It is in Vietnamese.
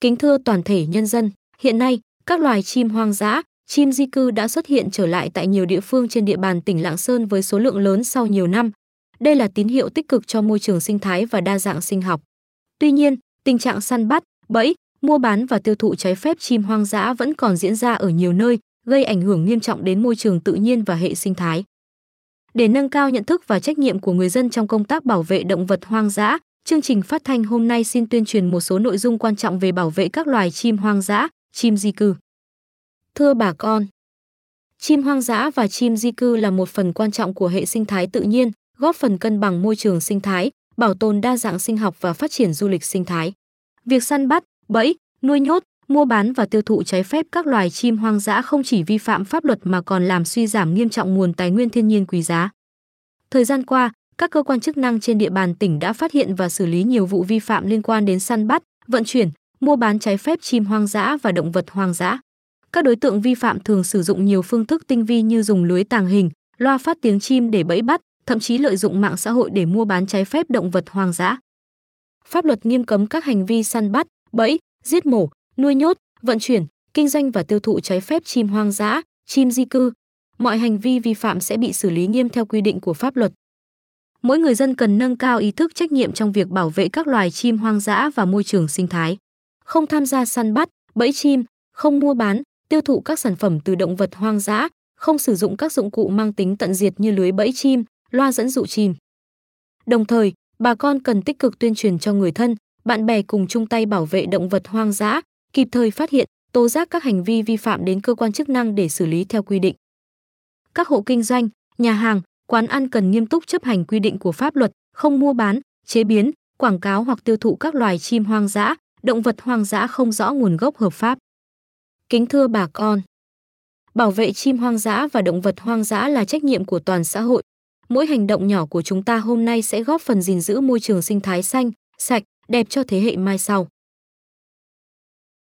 Kính thưa toàn thể nhân dân, hiện nay, các loài chim hoang dã, chim di cư đã xuất hiện trở lại tại nhiều địa phương trên địa bàn tỉnh Lạng Sơn với số lượng lớn sau nhiều năm. Đây là tín hiệu tích cực cho môi trường sinh thái và đa dạng sinh học. Tuy nhiên, tình trạng săn bắt, bẫy, mua bán và tiêu thụ trái phép chim hoang dã vẫn còn diễn ra ở nhiều nơi, gây ảnh hưởng nghiêm trọng đến môi trường tự nhiên và hệ sinh thái. Để nâng cao nhận thức và trách nhiệm của người dân trong công tác bảo vệ động vật hoang dã, chương trình phát thanh hôm nay xin tuyên truyền một số nội dung quan trọng về bảo vệ các loài chim hoang dã, chim di cư. Thưa bà con, chim hoang dã và chim di cư là một phần quan trọng của hệ sinh thái tự nhiên, góp phần cân bằng môi trường sinh thái, bảo tồn đa dạng sinh học và phát triển du lịch sinh thái. Việc săn bắt, bẫy, nuôi nhốt, mua bán và tiêu thụ trái phép các loài chim hoang dã không chỉ vi phạm pháp luật mà còn làm suy giảm nghiêm trọng nguồn tài nguyên thiên nhiên quý giá. Thời gian qua, các cơ quan chức năng trên địa bàn tỉnh đã phát hiện và xử lý nhiều vụ vi phạm liên quan đến săn bắt, vận chuyển, mua bán trái phép chim hoang dã và động vật hoang dã. Các đối tượng vi phạm thường sử dụng nhiều phương thức tinh vi như dùng lưới tàng hình, loa phát tiếng chim để bẫy bắt, thậm chí lợi dụng mạng xã hội để mua bán trái phép động vật hoang dã. Pháp luật nghiêm cấm các hành vi săn bắt, bẫy, giết mổ, nuôi nhốt, vận chuyển, kinh doanh và tiêu thụ trái phép chim hoang dã, chim di cư. Mọi hành vi vi phạm sẽ bị xử lý nghiêm theo quy định của pháp luật. Mỗi người dân cần nâng cao ý thức trách nhiệm trong việc bảo vệ các loài chim hoang dã và môi trường sinh thái. Không tham gia săn bắt, bẫy chim, không mua bán, tiêu thụ các sản phẩm từ động vật hoang dã, không sử dụng các dụng cụ mang tính tận diệt như lưới bẫy chim, loa dẫn dụ chim. Đồng thời, bà con cần tích cực tuyên truyền cho người thân, bạn bè cùng chung tay bảo vệ động vật hoang dã, kịp thời phát hiện, tố giác các hành vi vi phạm đến cơ quan chức năng để xử lý theo quy định. Các hộ kinh doanh, nhà hàng, quán ăn cần nghiêm túc chấp hành quy định của pháp luật, không mua bán, chế biến, quảng cáo hoặc tiêu thụ các loài chim hoang dã, động vật hoang dã không rõ nguồn gốc hợp pháp. Kính thưa bà con, bảo vệ chim hoang dã và động vật hoang dã là trách nhiệm của toàn xã hội. Mỗi hành động nhỏ của chúng ta hôm nay sẽ góp phần gìn giữ môi trường sinh thái xanh, sạch, đẹp cho thế hệ mai sau.